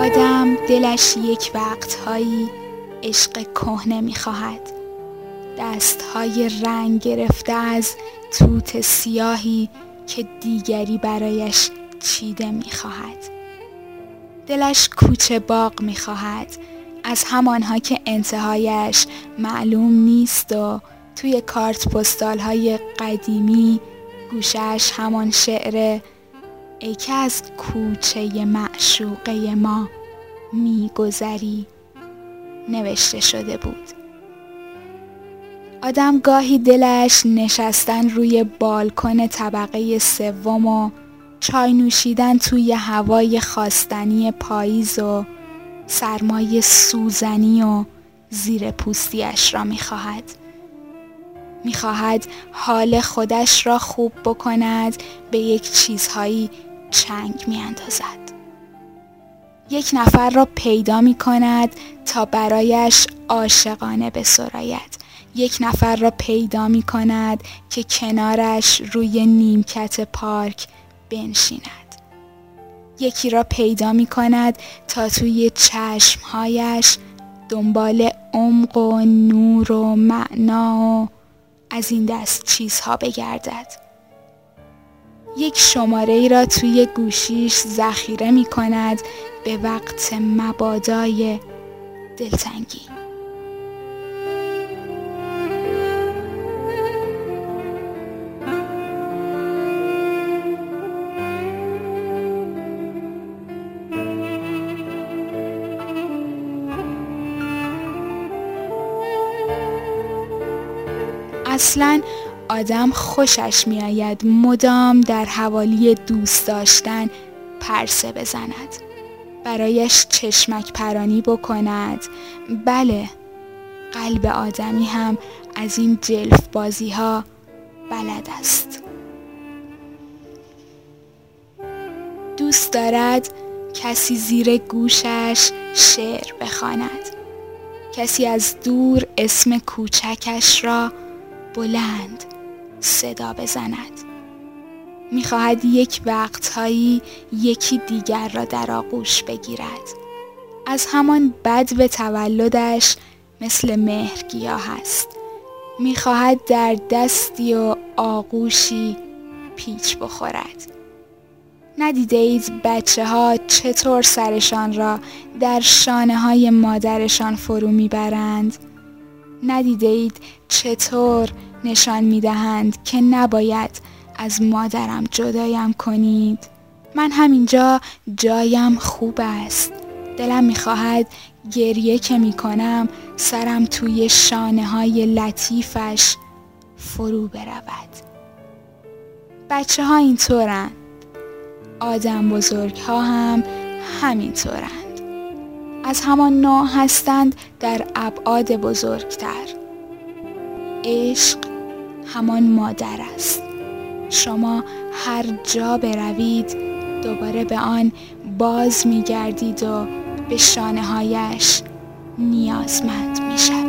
آدم دلش یک وقتهایی عشق کهنه می‌خواهد، دست‌های رنگ گرفته از توت سیاهی که دیگری برایش چیده می‌خواهد. دلش کوچه باغ می‌خواهد، از همانها که انتهایش معلوم نیست و توی کارت پستال‌های قدیمی گوشه‌اش همان شعر ای که از کوچه معشوقه ما می‌گذری نوشته شده بود. آدم گاهی دلش نشستن روی بالکن طبقه سوم و چای نوشیدن توی هوای خواستنی پاییز و سرمای سوزنی و زیر پوستیش را می‌خواهد حال خودش را خوب بکند، به یک چیزهایی چنگ می‌اندازد. یک نفر را پیدا می‌کند تا برایش عاشقانه بسراید. یک نفر را پیدا می‌کند که کنارش روی نیمکت پارک بنشیند. یکی را پیدا می‌کند تا توی چشم‌هایش دنبال عمق و نور و معنا و از این دست چیزها بگردد. یک شماره‌ای را توی گوشیش ذخیره می‌کند به وقت مبادای دلتنگی. اصلاً آدم خوشش می‌آید مدام در حوالی دوست داشتن پرسه بزند، برایش چشمک پرانی بکند. بله، قلب آدمی هم از این جلف بازی ها بلد است. دوست دارد کسی زیر گوشش شعر بخواند، کسی از دور اسم کوچکش را بلند صدا بزند. می‌خواهد یک وقتهایی یکی دیگر را در آغوش بگیرد. از همان بدو تولدش مثل مهرگیاه است. می‌خواهد در دستی و آغوشی پیچ بخورد. ندیده اید بچه‌ها چطور سرشان را در شانه‌های مادرشان فرو می‌برند؟ ندیده اید چطور نشان می‌دهند که نباید از مادرم جدایم کنید؟ من همینجا جایم خوب است. دلم می‌خواهد گریه که می‌کنم سرم توی شانه‌های لطیفش فرو برود. بچه‌ها اینطورند. آدم بزرگ‌ها هم همینطورند. از همان نوع هستند در ابعاد بزرگتر. عشق همان مادر است. شما هر جا بروید دوباره به آن باز می‌گردید و به شانه‌هایش نیازمند می‌شوید.